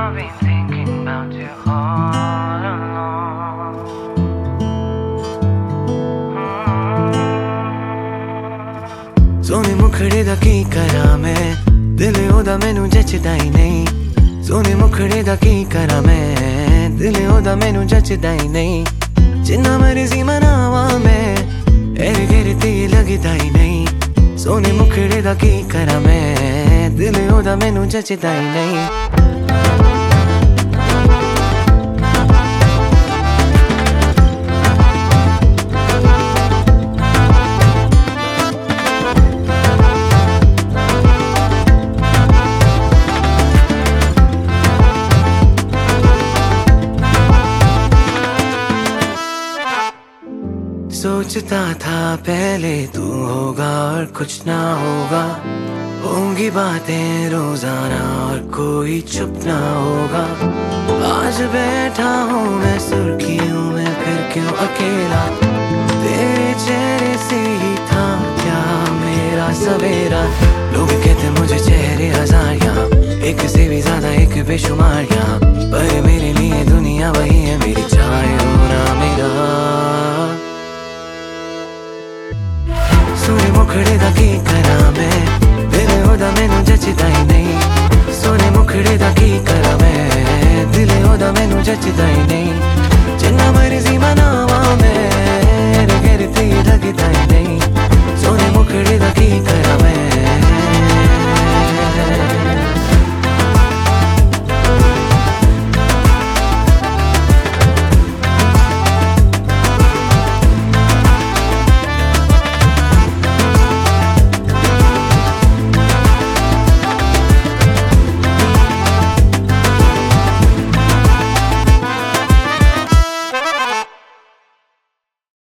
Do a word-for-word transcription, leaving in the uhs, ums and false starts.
I've been thinking about you all along. सोने मुखड़े दा की करा मैं, दिल ओदा मैनू जचदा ही नहीं। सोने मुखड़े दा की करा मैं, दिल ओदा मैनू जचदा ही नहीं। जिन्ना मर्जी मनावा मैं, एर गिरती लगदा ही नहीं। सोने मुखड़े दा की करा मैं, दिल ओदा मैनू जचदा ही नहीं। सोचता था पहले तू होगा और कुछ ना होगा, होंगी बातें रोजाना और कोई चुप ना होगा। आज बैठा हूँ मैं सुर्खियों में, फिर क्यों अकेला? तेरे चेहरे से ही था क्या मेरा सवेरा। लोग कहते मुझे चेहरे हजार यहाँ, एक से भी ज्यादा एक बेशुमार यहाँ, पर मेरे लिए दुनिया वही है मेरी, चाहे हो ना मेरा। सोने मुखड़े दा की करा मैं, दिल ओदा मैनू जचदा ही नहीं। सोने मुखड़े दा की करा मैं, दिल ओदा मैनू जचदा ही नहीं।